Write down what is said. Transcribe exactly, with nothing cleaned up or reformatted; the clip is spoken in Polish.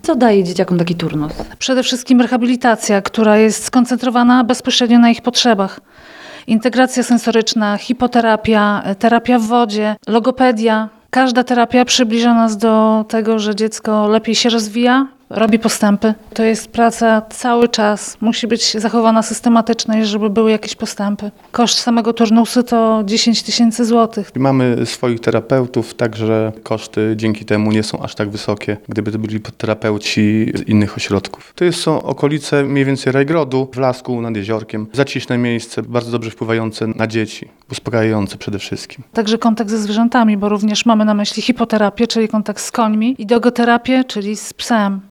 Co daje dzieciakom taki turnus? Przede wszystkim rehabilitacja, która jest skoncentrowana bezpośrednio na ich potrzebach. Integracja sensoryczna, hipoterapia, terapia w wodzie, logopedia. Każda terapia przybliża nas do tego, że dziecko lepiej się rozwija, robi postępy. To jest praca cały czas. Musi być zachowana systematyczność, żeby były jakieś postępy. Koszt samego turnusu to dziesięć tysięcy złotych. Mamy swoich terapeutów, także koszty dzięki temu nie są aż tak wysokie, gdyby to byli terapeuci z innych ośrodków. To jest, są okolice mniej więcej Rajgrodu, w Lasku nad jeziorkiem. Zaciszne miejsce, bardzo dobrze wpływające na dzieci, uspokajające przede wszystkim. Także kontakt ze zwierzętami, bo również mamy na myśli hipoterapię, czyli kontakt z końmi, i dogoterapię, czyli z psem.